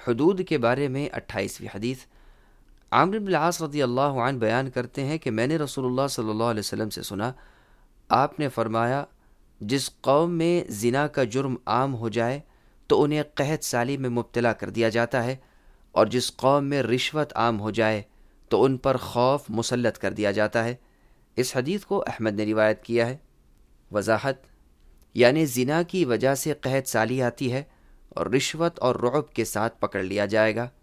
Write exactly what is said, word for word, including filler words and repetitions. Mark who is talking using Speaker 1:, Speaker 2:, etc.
Speaker 1: हुदूद के बारे में अट्ठाईसवीं हदीस। आमिर बिन आस रज़ियल्लाहु अन्हु बयान करते हैं कि मैंने रसूलुल्लाह सल्लल्लाहु अलैहि वसल्लम से सुना, आपने फरमाया, जिस कौम में ज़िना का जुर्म आम हो जाए तो उन्हें क़हत साली में मुब्तला कर दिया जाता है, और जिस कौम में रिश्वत आम हो जाए तो उन पर खौफ मुसल्लत कर दिया जाता है। इस हदीस को अहमद ने रिवायत किया है। वजाहत यानी ज़िना की वजह से क़हत साली आती है और रिश्वत और रुअब के साथ पकड़ लिया जाएगा।